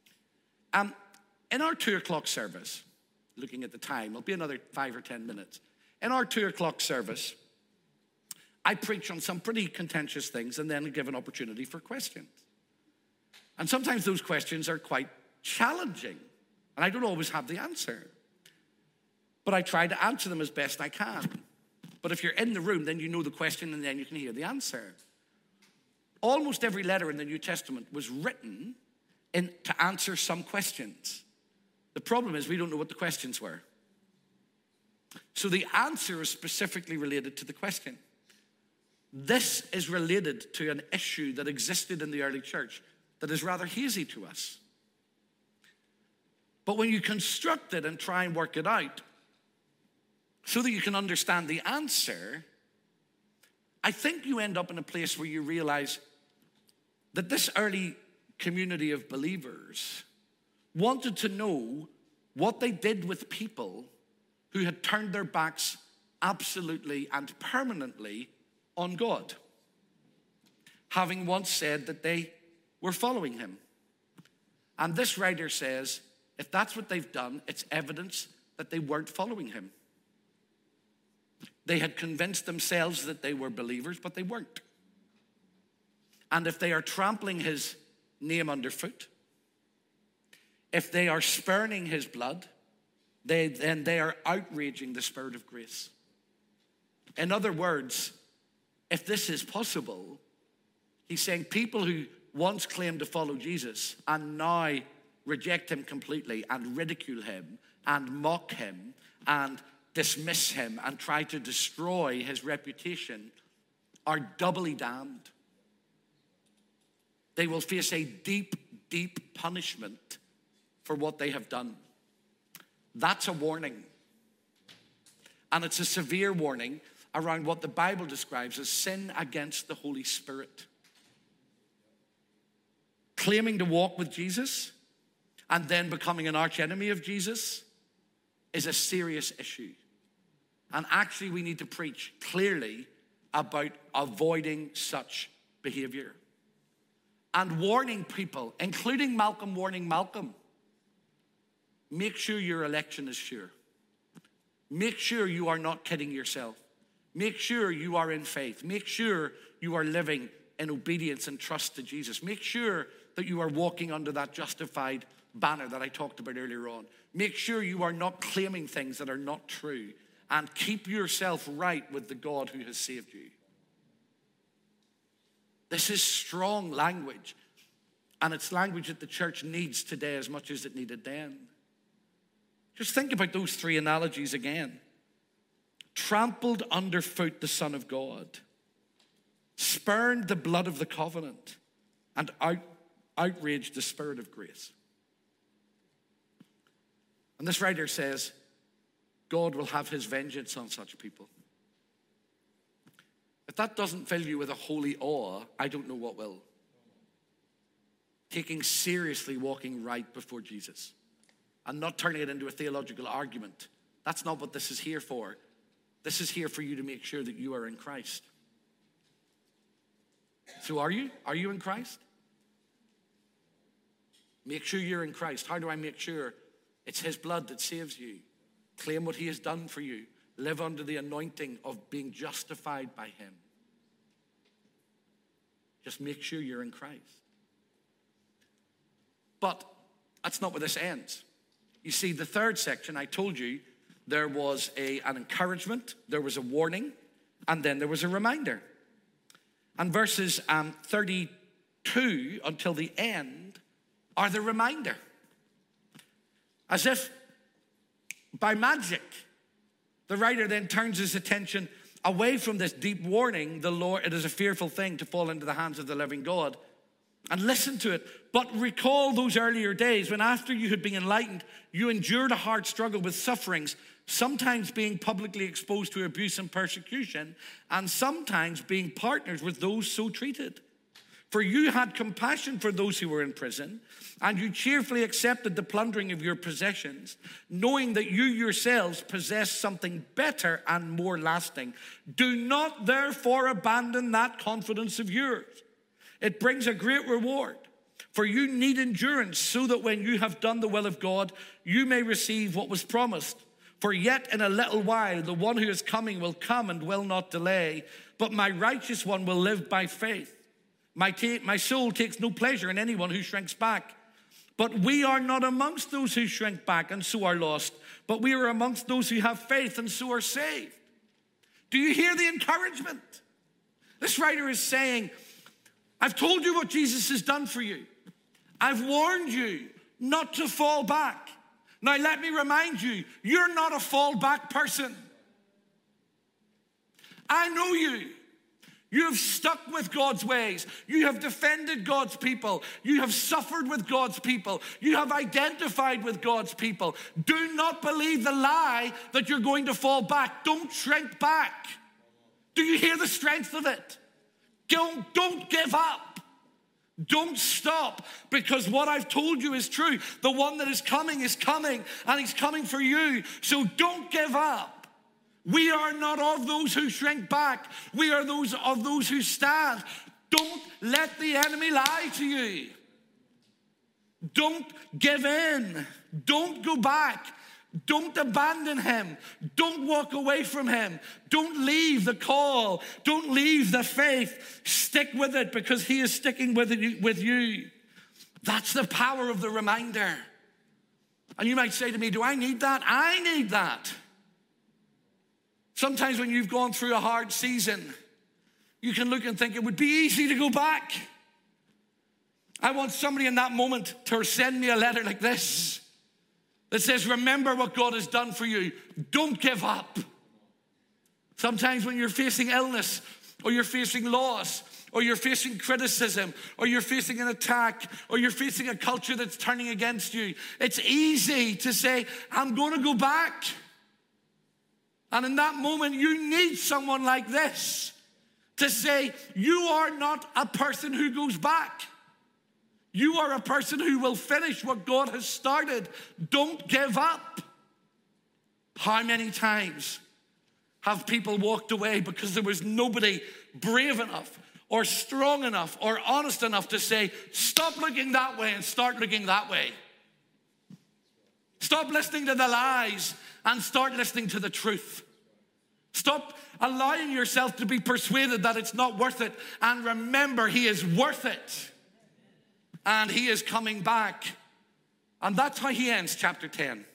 B: In our 2 o'clock service, looking at the time, it'll be another 5 or 10 minutes. In our 2 o'clock service, I preach on some pretty contentious things and then give an opportunity for questions. And sometimes those questions are quite challenging, and I don't always have the answer. But I try to answer them as best I can. But if you're in the room, then you know the question and then you can hear the answer. Almost every letter in the New Testament was written to answer some questions. The problem is we don't know what the questions were. So the answer is specifically related to the question. This is related to an issue that existed in the early church that is rather hazy to us. But when you construct it and try and work it out so that you can understand the answer, I think you end up in a place where you realize that this early community of believers wanted to know what they did with people who had turned their backs absolutely and permanently on God, having once said that they were following him. And this writer says, if that's what they've done, it's evidence that they weren't following him. They had convinced themselves that they were believers, but they weren't. And if they are trampling his name underfoot, if they are spurning his blood, then they are outraging the Spirit of grace. In other words, if this is possible, he's saying people who once claimed to follow Jesus and now reject him completely and ridicule him and mock him and dismiss him and try to destroy his reputation are doubly damned. They will face a deep, deep punishment for what they have done. That's a warning. And it's a severe warning around what the Bible describes as sin against the Holy Spirit. Claiming to walk with Jesus and then becoming an archenemy of Jesus is a serious issue. And actually we need to preach clearly about avoiding such behavior. And warning people, including Malcolm warning Malcolm, make sure your election is sure. Make sure you are not kidding yourself. Make sure you are in faith. Make sure you are living in obedience and trust to Jesus. Make sure that you are walking under that justified banner that I talked about earlier on. Make sure you are not claiming things that are not true. And keep yourself right with the God who has saved you. This is strong language. And it's language that the church needs today as much as it needed then. Just think about those three analogies again. Trampled underfoot the Son of God, spurned the blood of the covenant, and outraged the Spirit of grace. And this writer says, God will have his vengeance on such people. If that doesn't fill you with a holy awe, I don't know what will. Taking seriously walking right before Jesus and not turning it into a theological argument. That's not what this is here for. This is here for you to make sure that you are in Christ. So are you? Are you in Christ? Make sure you're in Christ. How do I make sure? It's his blood that saves you. Claim what he has done for you. Live under the anointing of being justified by him. Just make sure you're in Christ. But that's not where this ends. You see, the third section, I told you, there was an encouragement, there was a warning, and then there was a reminder. And verses 32 until the end are the reminder. As if by magic, the writer then turns his attention away from this deep warning, the Lord, it is a fearful thing to fall into the hands of the living God. And listen to it. But recall those earlier days when after you had been enlightened, you endured a hard struggle with sufferings, sometimes being publicly exposed to abuse and persecution, and sometimes being partners with those so treated. For you had compassion for those who were in prison, and you cheerfully accepted the plundering of your possessions, knowing that you yourselves possess something better and more lasting. Do not therefore abandon that confidence of yours. It brings a great reward. For you need endurance, so that when you have done the will of God, you may receive what was promised. For yet in a little while, the one who is coming will come and will not delay. But my righteous one will live by faith. My soul takes no pleasure in anyone who shrinks back. But we are not amongst those who shrink back and so are lost. But we are amongst those who have faith and so are saved. Do you hear the encouragement? This writer is saying, I've told you what Jesus has done for you. I've warned you not to fall back. Now let me remind you, you're not a fall back person. I know you. You have stuck with God's ways. You have defended God's people. You have suffered with God's people. You have identified with God's people. Do not believe the lie that you're going to fall back. Don't shrink back. Do you hear the strength of it? Don't give up. Don't stop, because what I've told you is true. The one that is coming, and he's coming for you. So don't give up. We are not of those who shrink back. We are of those who stand. Don't let the enemy lie to you. Don't give in. Don't go back. Don't abandon him. Don't walk away from him. Don't leave the call. Don't leave the faith. Stick with it because he is sticking with you. That's the power of the reminder. And you might say to me, do I need that? I need that. Sometimes when you've gone through a hard season, you can look and think it would be easy to go back. I want somebody in that moment to send me a letter like this that says, remember what God has done for you. Don't give up. Sometimes when you're facing illness, or you're facing loss, or you're facing criticism, or you're facing an attack, or you're facing a culture that's turning against you, it's easy to say, I'm going to go back. And in that moment, you need someone like this to say, you are not a person who goes back. You are a person who will finish what God has started. Don't give up. How many times have people walked away because there was nobody brave enough or strong enough or honest enough to say, stop looking that way and start looking that way. Stop listening to the lies and start listening to the truth. Stop allowing yourself to be persuaded that it's not worth it, and remember, he is worth it. And he is coming back. And that's how he ends chapter 10.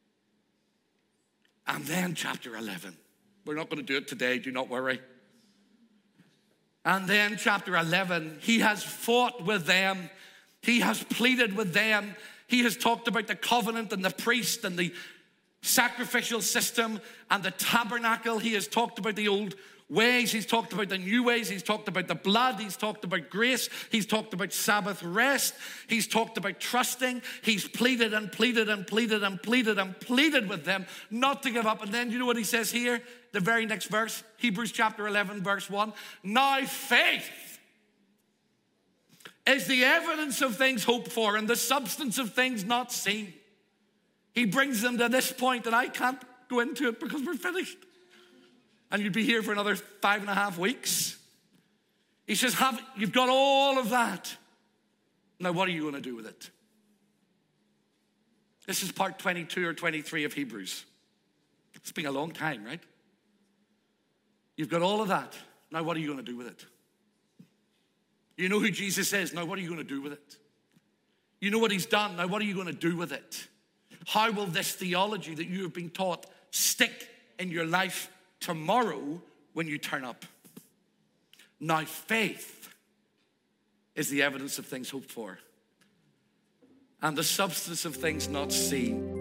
B: And then chapter 11. We're not going to do it today, do not worry. And then chapter 11, he has fought with them. He has pleaded with them. He has talked about the covenant and the priest and the sacrificial system and the tabernacle. He has talked about the old ways. He's talked about the new ways. He's talked about the blood. He's talked about grace. He's talked about Sabbath rest. He's talked about trusting. He's pleaded and pleaded and pleaded and pleaded and pleaded with them not to give up. And then you know what he says here? The very next verse, Hebrews chapter 11, verse 1. Now faith is the evidence of things hoped for and the substance of things not seen. He brings them to this point, and I can't go into it because we're finished. And you'd be here for another 5.5 weeks. He says, you've got all of that. Now, what are you going to do with it? This is part 22 or 23 of Hebrews. It's been a long time, right? You've got all of that. Now, what are you going to do with it? You know who Jesus is. Now, what are you going to do with it? You know what he's done. Now, what are you going to do with it? How will this theology that you have been taught stick in your life tomorrow when you turn up? Now faith is the evidence of things hoped for and the substance of things not seen.